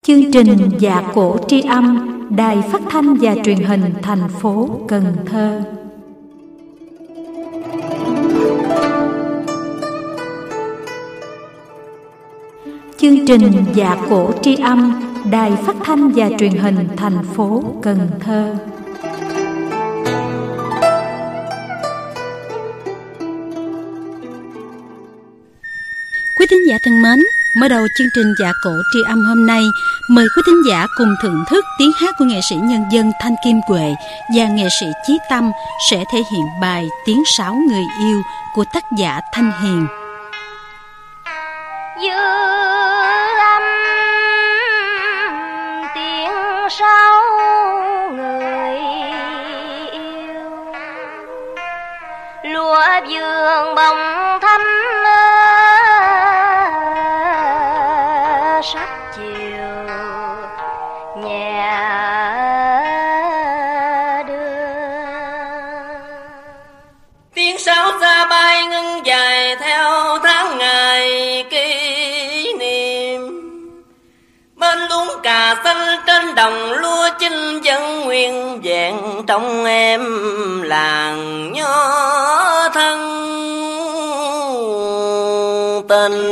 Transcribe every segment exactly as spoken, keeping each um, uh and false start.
Chương trình Dạ Cổ Tri Âm, Đài Phát thanh và Truyền hình thành phố Cần Thơ. Chương trình Dạ Cổ Tri Âm, Đài Phát thanh và Truyền hình thành phố Cần Thơ. Quý thính giả thân mến, mở đầu chương trình Dạ Cổ Tri Âm hôm nay, mời quý thính giả cùng thưởng thức tiếng hát của nghệ sĩ nhân dân Thanh Kim Huệ và nghệ sĩ Chí Tâm sẽ thể hiện bài Tiếng Sáo Người Yêu của tác giả Thanh Hiền. Dư âm tiếng sáo người yêu, lúa vườn bông thắm sắc chiều nhẹ đưa. Tiếng sáo xa bay ngân dài theo tháng ngày kỷ niệm, bên luống cà xanh trên đồng lúa chín vẫn nguyên vẹn trong em làng nhỏ thân tình.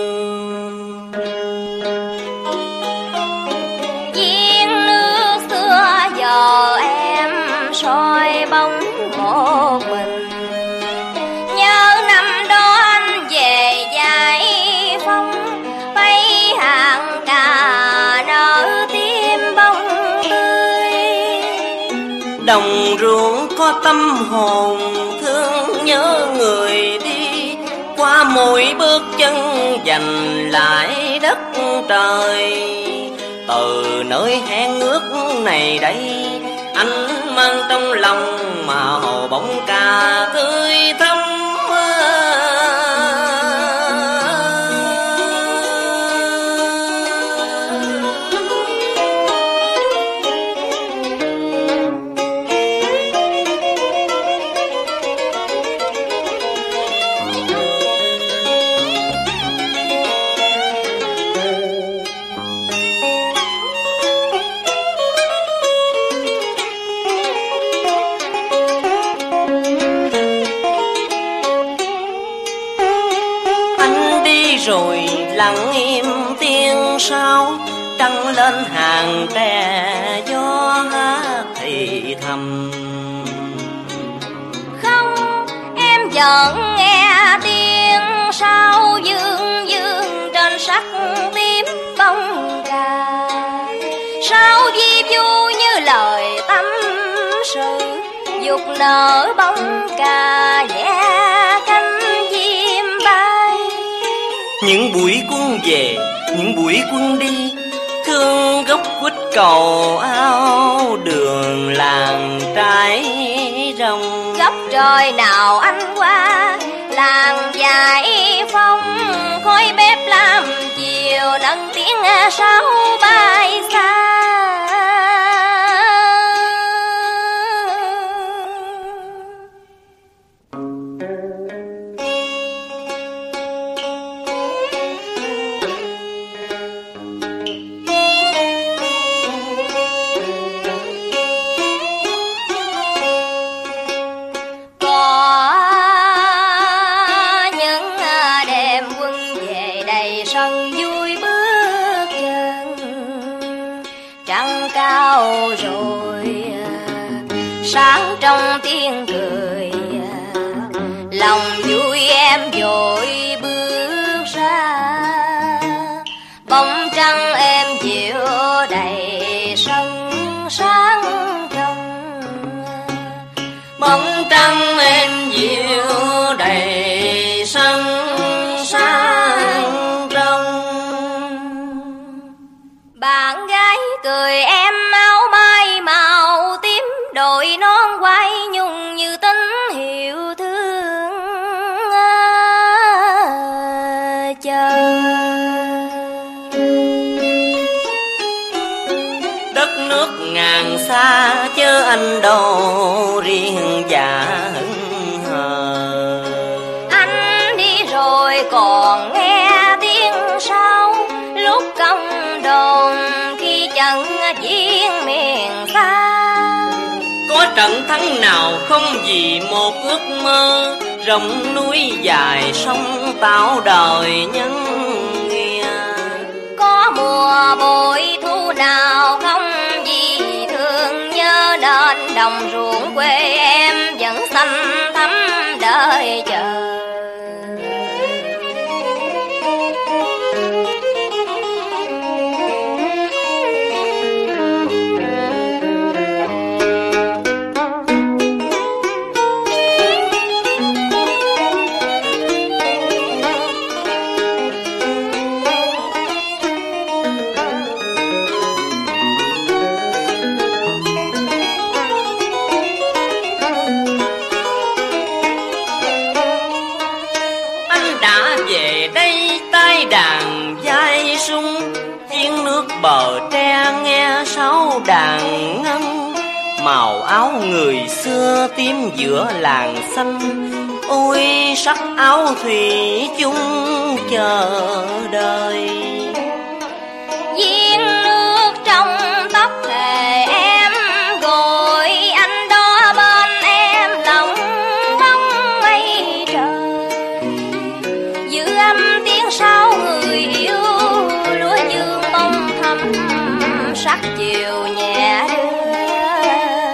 Soi bóng một mình, nhớ năm đó anh về giải phóng, bay hàng cà nở tim bông tươi. Đồng ruộng có tâm hồn thương nhớ người đi, qua mỗi bước chân dành lại đất trời. Từ nơi hẹn ước này đây, anh mang trong lòng màu bóng cà tươi thắm. Rồi lặng im tiếng sáo, trăng lên hàng tre gió hát thì thầm. Không, em vẫn nghe tiếng sáo dương dương trên sắc tím bông cà. Sáo vi vu như lời tâm sự, dục nở bông cà vẽ cánh chim bay. Những buổi quân về, những buổi quân đi, thương gốc quýt cầu ao đường làng trái rồng. Góc trời nào anh qua làng giải phóng, khói bếp làm chiều nâng tiếng sáo bay xa. Rồi sáng trong tiếng cười, lòng vui em vội bước ra. Bóng trăng em dịu đầy sân sáng trong, bóng trăng em dịu đầy sân sáng trong. Bạn gái cười em áo mai màu tím, đội non quay nhung như tín hiệu thương chờ. Đất nước ngàn xa chớ anh đâu riêng dạ hững hờ. Anh đi rồi còn nghe tiếng sáo, lúc công đồn trận chiến miền xa. Có trận thắng nào không vì một ước mơ, rộng núi dài sông tạo đời nhân nghĩa. Có mùa bội thu nào không vì thương nhớ, nên đồng ruộng quê em vẫn xanh thắm đợi chờ. Bờ tre nghe sáu đàn ngân, màu áo người xưa tím giữa làng xanh. Ôi sắc áo thủy chung chờ đợi. Viên nước trong tóc thề em gọi anh đó bên em, lòng mong mây trời. Giữ âm tiếng sao người yêu, lúa dương bông thắm sắc chiều nhẹ đưa.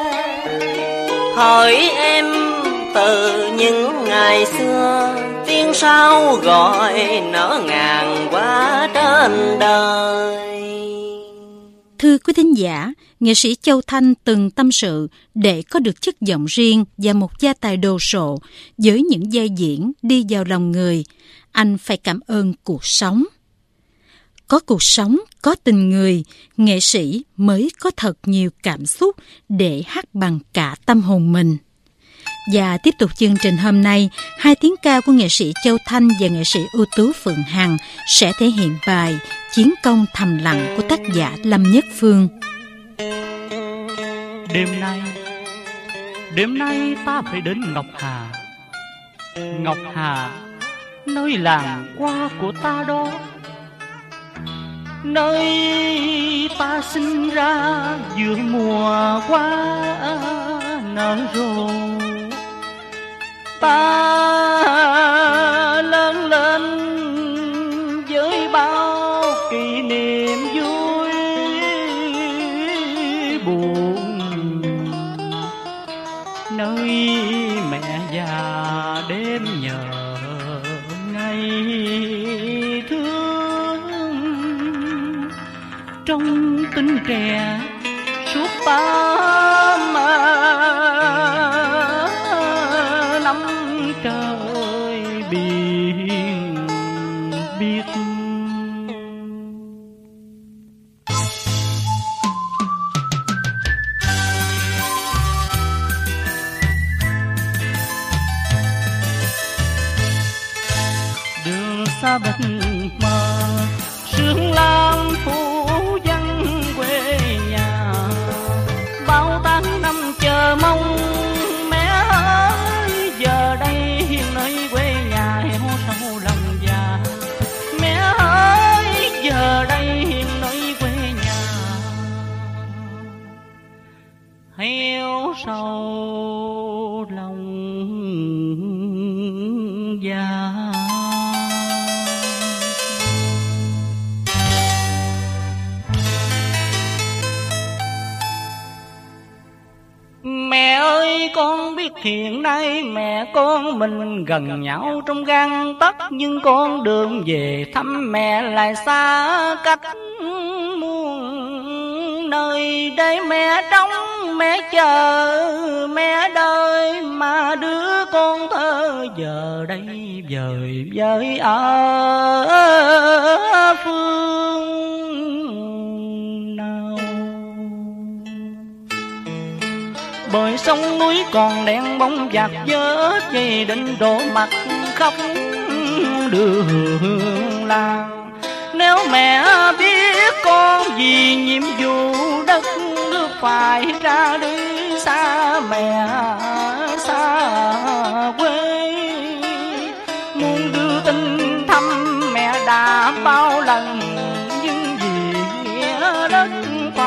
Hỏi em từ những ngày xưa, tiếng sao gọi nở ngàn qua trên đời. Thưa quý thính giả, nghệ sĩ Châu Thanh từng tâm sự để có được chất giọng riêng và một gia tài đồ sộ với những vai diễn đi vào lòng người, anh phải cảm ơn cuộc sống. Có cuộc sống, có tình người, nghệ sĩ mới có thật nhiều cảm xúc để hát bằng cả tâm hồn mình. Và tiếp tục chương trình hôm nay, hai tiếng ca của nghệ sĩ Châu Thanh và nghệ sĩ ưu tú Phượng Hằng sẽ thể hiện bài Chiến công thầm lặng của tác giả Lâm Nhất Phương. Đêm nay, đêm nay ta phải đến Ngọc Hà. Ngọc Hà, nơi làng hoa của ta đó, nơi ta sinh ra giữa mùa hoa nở rộ. Ta lớn lên với bao kỷ niệm vui buồn, nơi mẹ già đêm nhớ ngày thương. Trong tinh trẻ suốt ba năm trời biển biết. Đường xa bạch mờ sương lam phủ dân quê nhà, bao tháng năm chờ mong mẹ ơi, giờ đây nơi quê nhà heo sâu lòng già. Mẹ ơi, giờ đây nơi quê nhà heo sâu lòng già. Mẹ ơi, con biết hiện nay mẹ con mình gần nhau trong gang tấc, nhưng con đường về thăm mẹ lại xa cách muôn nơi. Để mẹ trông mẹ chờ mẹ đợi, mà đứa con thơ giờ đây vời vợi ở phương nào. Bờ sông núi còn đèn bóng dạt vớt, vì định đổ mặt khóc đường làng. Nếu mẹ biết con vì nhiệm vụ đất nước phải ra đi xa mẹ xa quê, muốn đưa tin thăm mẹ đã bao lần, nhưng vì nghĩa đất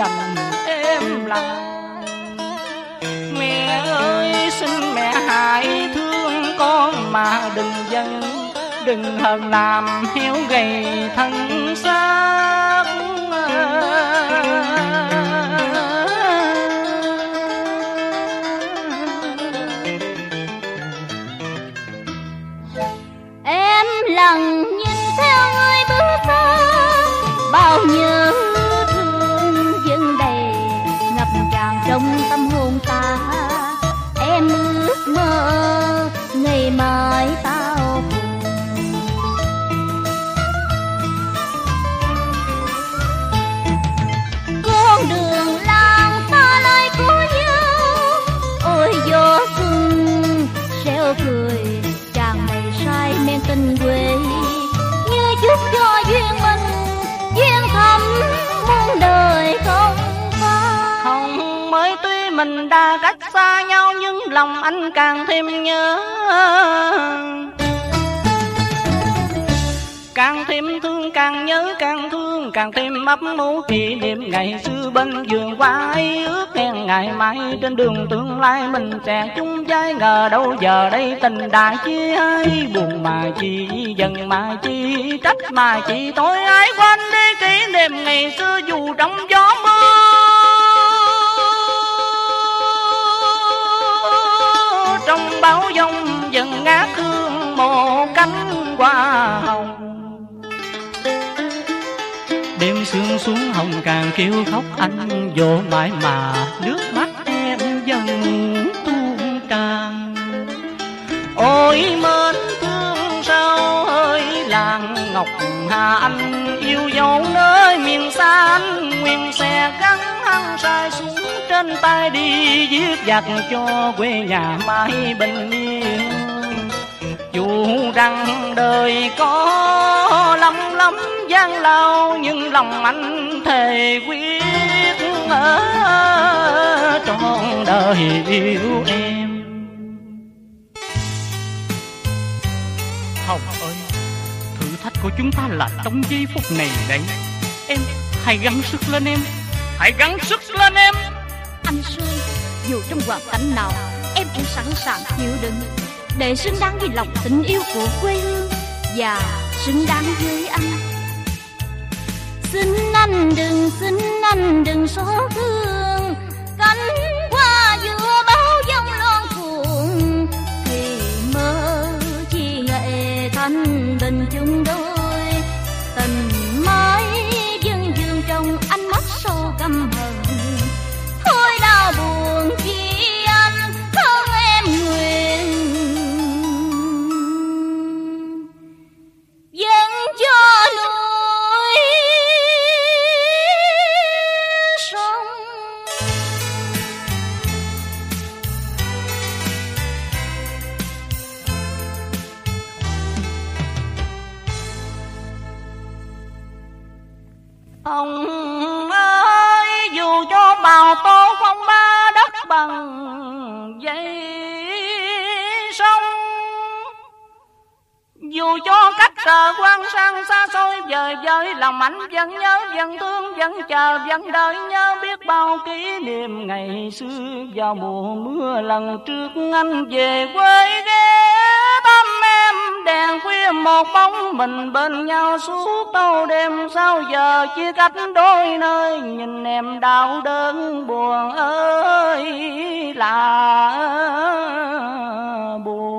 dành em lại. Mẹ ơi xin mẹ hãy thương con mà đừng giận, đừng hờn làm héo gầy thân xác. Em lần nhìn theo người bước xa, bao nhớ thương dâng đầy ngập tràn trong tâm hồn ta. Em ước mơ ngày mai tao cùng, con đường làng ta lại có nhau. Ôi gió xuân reo cười tràn đầy say men tình quê, như chúc cho duyên mình duyên thắm muôn đời không phai. Không mới tuy mình đã cách xa nhau nhưng lòng anh càng thêm nhớ, càng thêm thương, càng nhớ càng thương, càng thêm ấp ủ kỷ niệm ngày xưa bên giường qua ấy. Ước hẹn ngày mai trên đường tương lai mình sẽ chung vai, ngờ đâu giờ đây tình đã chia hai. Buồn mà chi, giận mà chi, trách mà chi, tôi ái quên đi kỷ niệm ngày xưa dù trong gió mưa. Trong bão giông dần ngát hương một cánh hoa hồng, đêm sương xuống hồng càng kêu khóc anh vô mãi mà nước mắt em dần tuôn tràn. Ôi mến thương sao ơi làng Ngọc Hà, anh yêu dấu nơi miền xa anh nguyện sẽ gắn hăng sai xuống trên tay đi viết dặt cho quê nhà mãi bình yên. Dù rằng đời có lắm lắm gian lao nhưng lòng anh thề quyết ở trọn đời yêu em. Hồng ơi, thử thách của chúng ta là trong giây phút này đấy. Em hãy gắng sức lên em, hãy gắng sức lên em. Anh Sương, dù trong hoàn cảnh nào em cũng sẵn sàng chịu đựng để xứng đáng với lòng tình yêu của quê hương và xứng đáng với anh. Xin anh đừng, xin anh đừng xót thương cánh hoa giữa bão giông loan cuồng, thì mơ chi ngày thanh bình chung đôi. Tình mãi dưng dưng trong ánh mắt sâu căm hận, thôi đau buồn chi anh thương em nguyện dâng cho núi sông. Ông ơi, dù cho bào tố phong ba đất bằng dây sông, dù cho cách cờ quan sang xa xôi vời vời, lòng anh vẫn nhớ, vẫn thương, vẫn chờ, vẫn đợi nhớ biết bao kỷ niệm ngày xưa vào mùa mưa lần trước anh về quê ghé thăm em. Đèn khuya một bóng mình bên nhau suốt tâu đêm, sao giờ chia cách đôi nơi, nhìn em đau đớn buồn ơi là buồn.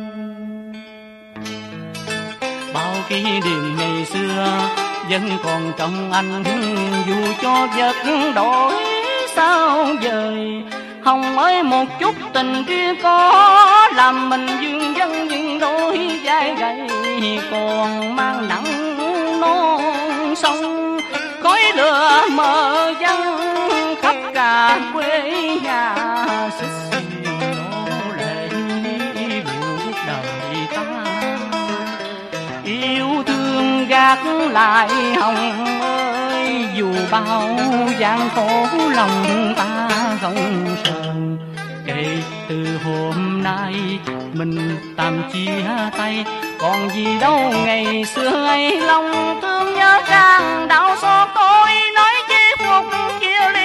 Bao kỷ niệm ngày xưa vẫn còn trong anh, dù cho vật đổi sao dời. Hồng ơi, một chút tình kia có làm mình dương dân những đôi vai gầy, còn mang nặng non sông khói lửa mờ văng khắp cả quê nhà. Xích xì nô lệ buộc đời ta, yêu thương gác lại Hồng ơi, dù bao gian khổ lòng ta không sờn. Kể từ hôm nay mình tạm chia tay, còn gì đâu ngày xưa ấy lòng thương nhớ càng đau xót. Tôi nói chi phục chia ly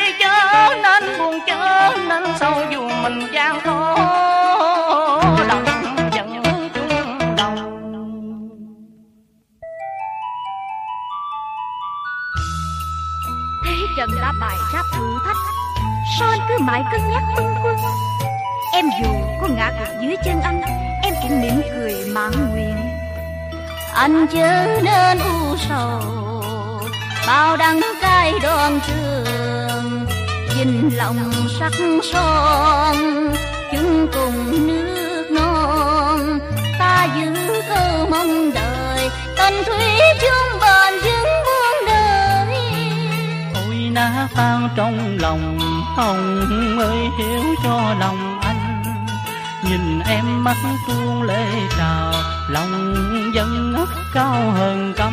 Thế trận đã bày ra thử thách, sao anh cứ mãi cân nhắc bâng khuâng? Em dù có ngã gục dưới chân anh, em cũng mỉm cười mãn nguyện. Anh chớ nên u sầu, bao đắng cay đoạn trường, dình lòng sắc son, chung cùng nước non. Ta giữ câu mong đời, tình thủy chung bền vững muôn đời. Ôi ná tan trong lòng, Hồng ơi hiểu cho lòng anh. Nhìn em mắt tuôn lệ trào, lòng vẫn ngất cao hơn căm.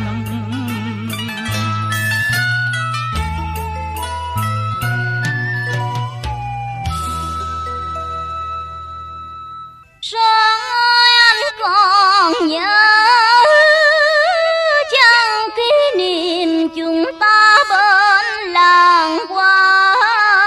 Sáng ơi anh còn nhớ chăng kỷ niệm chúng ta bên làng quay.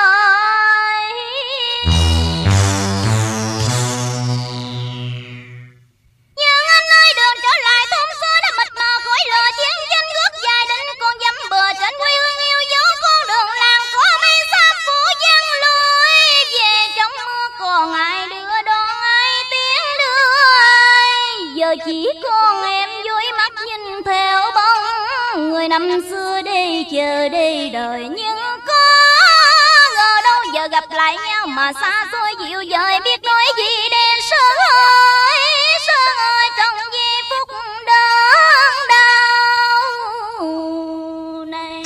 Nhưng anh ơi đường trở lại thôn xưa đã mịt mờ khỏi lờ chiến tranh gót dài đến con dăm bờ trên quê hương yêu dấu con đường làng có mây xa phủ dân lối về trong mưa còn ai đưa đón ai tiếng đưa ai. Giờ chỉ con em dối mắt nhìn theo bóng người năm xưa đi chờ đi đời, nhưng có ngờ đâu giờ gặp lại nhau mà xa xôi dịu dời biết nói gì để sớm ơi sớm ơi trong giây phút đớn đau này.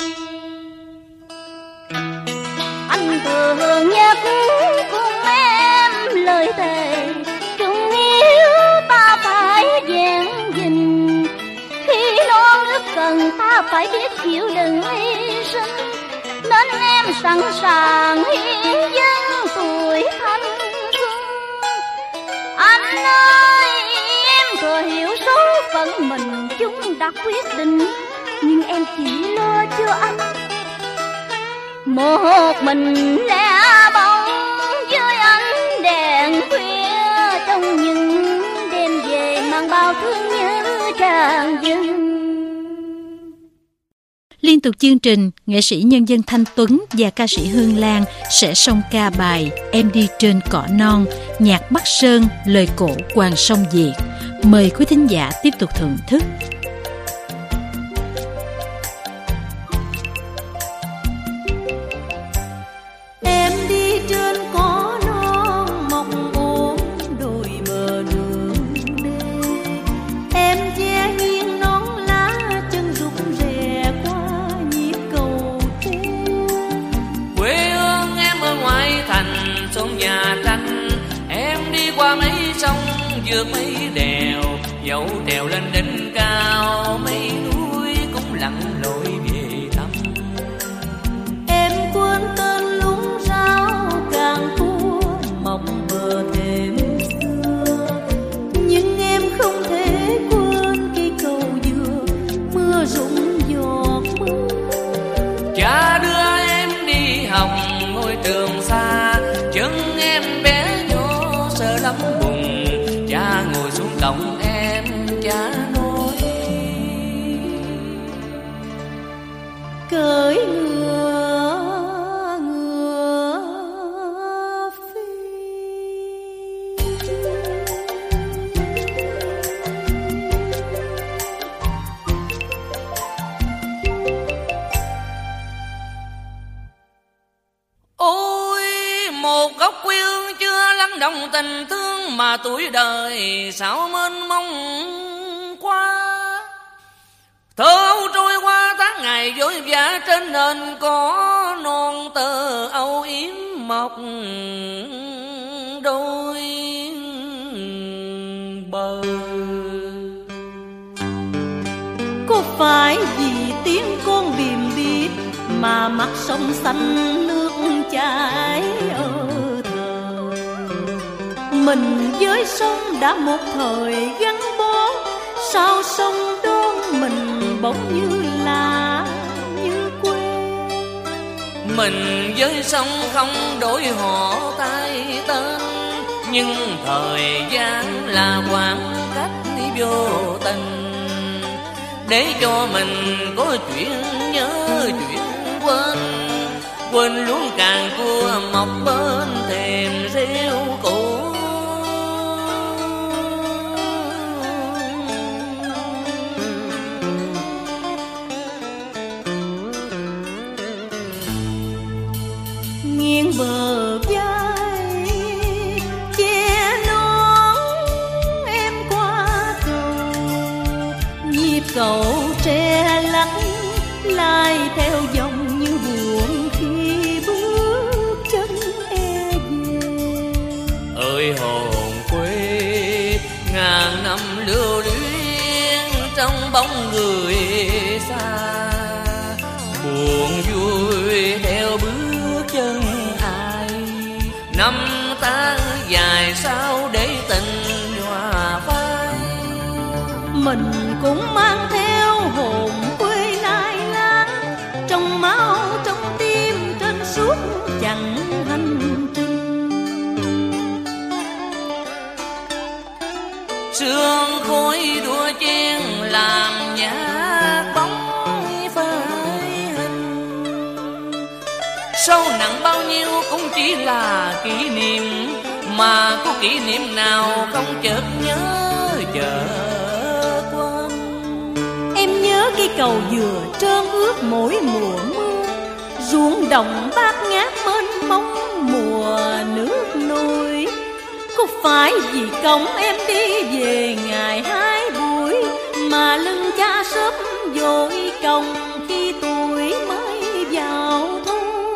Anh thường nhắc cùng em lời thề chung yêu ta phải vẹn gìn, khi non nước cần ta phải biết chịu đựng hy sinh, nên em sẵn sàng hiến dâng tuổi thanh xuân. Anh ơi em thừa hiểu số phận mình chúng đã quyết định, nhưng em chỉ lo cho anh một mình lẻ bóng với ánh đèn khuya trong những đêm về mang bao thương nhớ tràn dâng. Liên tục chương trình, nghệ sĩ nhân dân Thanh Tuấn và ca sĩ Hương Lan sẽ song ca bài Em đi trên cỏ non, nhạc Bắc Sơn, lời cổ Hoàng Song Việt. Mời quý thính giả tiếp tục thưởng thức. Em đi trên cỏ non mong ôm đôi bờ đường đê, em che nghiêng nón lá chân rụng rè qua nhịp cầu tre. Quê hương em ở ngoại thành sông nhà tranh, em đi qua mấy sông vượt mấy đèo, dẫu trèo lên đỉnh cao mấy núi cũng lặn lội về thăm. Em quên tên lúng rau càng cua mọc bờ thềm xưa, nhưng em không thể quên cây cầu dừa mưa rụng giọt mưa. Cha đưa em đi học ngôi trường xa, chân em bé nhỏ sợ lắm bùn. Cha ngồi xuống cổng em, cha nói cởi ngựa ngựa phi. ôi một góc quê hương chưa lắng động tình thương, mà tuổi đời sao mênh mông qua. Thơ trôi qua tháng ngày vội vã trên nền có non tơ âu yếm mọc đôi bờ. Có phải vì tiếng con bìm bít mà mặt sông xanh nước chảy ở thờ? Mình với sông đã một thời gắn bó, sao sông đón mình bỗng như là như quên. Mình với sông không đổi họ tay tên, nhưng thời gian là khoảng cách vô tình, để cho mình có chuyện nhớ chuyện quên, quên luôn càng cua mọc bên thềm rêu cũ. Nghiêng bờ vai che nón em qua cầu, nhịp cầu tre lắc lai theo dòng như buồn khi bước chân e về. Ơi hồn quê ngàn năm lưu luyến trong bóng người xa, buồn vui theo bước chân ai. Năm tháng dài sao để tình hòa phai, Mình cũng mang theo hồn quê lai láng trong máu trong tim trên suốt chặng hành trình. sương khói đua chen làm nhạt bóng phai hình. Sâu nặng bao nhiêu cũng chỉ là kỷ niệm, mà có kỷ niệm nào không chợt nhớ chợt quên. Em nhớ cây cầu dừa trơn ướt mỗi mùa mưa, ruộng đồng bát ngát mênh mông mùa nước nôi. Có phải vì công em đi về ngày hai buổi, mà lưng cha sớm vội công khi tuổi mới vào thu.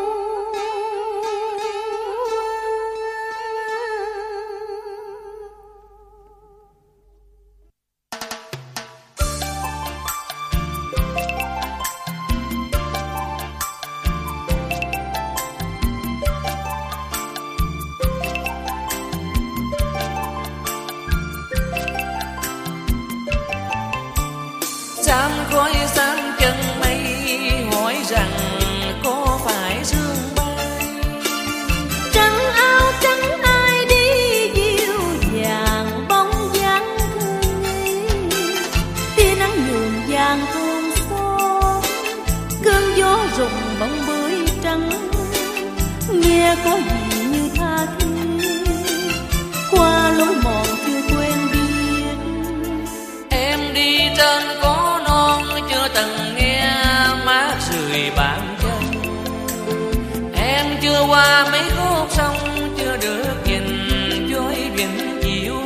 Sam khói sam chân mây hỏi rằng có phải sương bay. Trắng áo trắng ai đi dịu dàng bóng dáng thương nghi, tia nắng nhuộm vàng thương xót, cơn gió rụng bóng bưởi trắng. Nghe có gì như tha thiết qua lối mòn chưa quen biết. Em đi trên có non chưa từng nghe mát rượi bàn chân. Em chưa qua mấy khúc sông chưa được nhìn dối vĩnh chiều.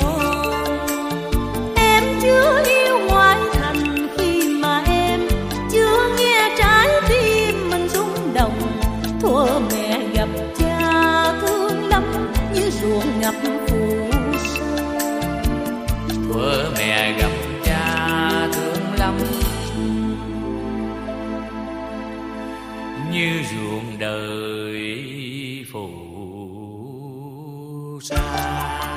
Em chưa yêu ngoại thành khi mà em chưa nghe trái tim mình rung động. Thuở mẹ gặp cha thương lắm như ruộng ngập phù sa. Thuở mẹ gặp cha thương lắm như ruộng đời phù sa.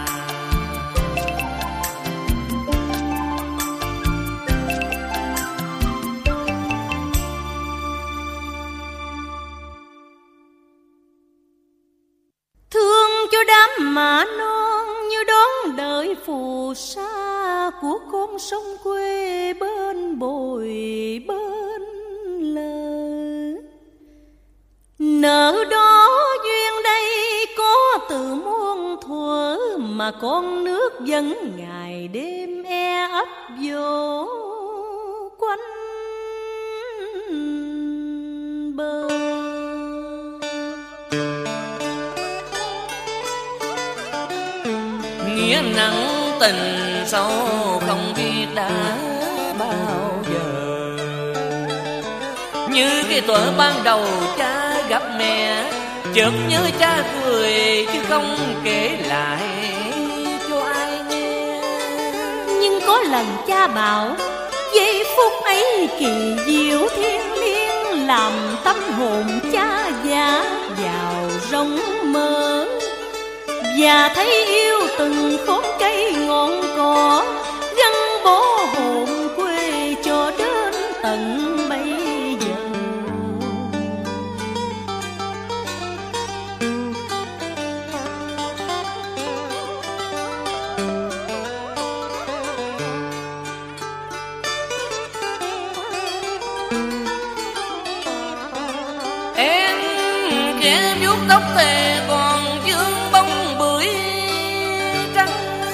Thương cho đám mà non như đón đợi phù sa của con sông quê bên bồi bên lờ. Nợ đó duyên đây có từ muôn thuở, mà con nước vẫn ngày đêm e ấp vô quanh bờ. Nghĩa nặng tình sâu không biết đã bao giờ, như cái thuở ban đầu cha gặp mẹ, chợt nhớ cha cười chứ không kể lại cho ai nghe. Nhưng có lần cha bảo giây phút ấy kỳ diệu thiên liêng, làm tâm hồn cha già vào rong mơ. Và thấy yêu từng khóm cây ngọn cỏ, gắn bó hồn quê cho đến tận bây giờ. ghé vuốt tóc thề còn vương bông bưởi trắng.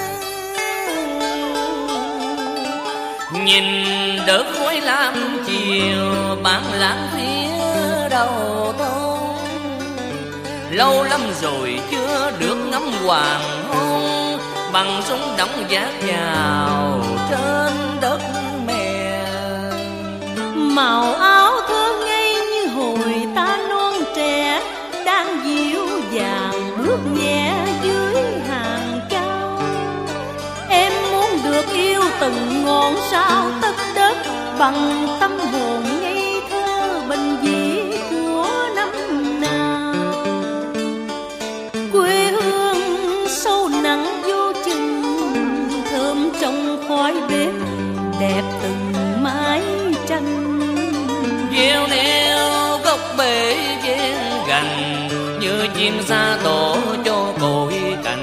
Nhìn đợt khói lam chiều bản lãng phía đầu thôn, lâu lắm rồi chưa được ngắm hoàng hôn bằng súng đóng vác vào trên đất mẹ. Màu áo thơ ngây như hồi ta non trẻ, đang dịu dàng bước nhẹ dưới hàng cao. Em muốn được yêu từng ngọn sao tất đất bằng tâm hồn ngây thơ bình dị của năm nào. Quê hương sâu nắng vô chừng, thơm trong khói bếp đẹp từng mái tranh. Gieo neo gốc bể ven gành, như chim sa tổ cho cội cành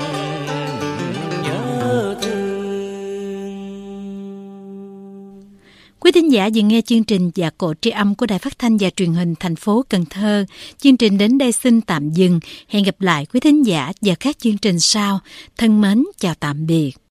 nhớ thương. Quý thính giả vừa nghe chương trình Dạ Cổ Tri Âm của Đài Phát thanh và Truyền hình thành phố Cần Thơ. Chương trình đến đây xin tạm dừng. Hẹn gặp lại quý thính giả vào các chương trình sau. Thân mến chào tạm biệt.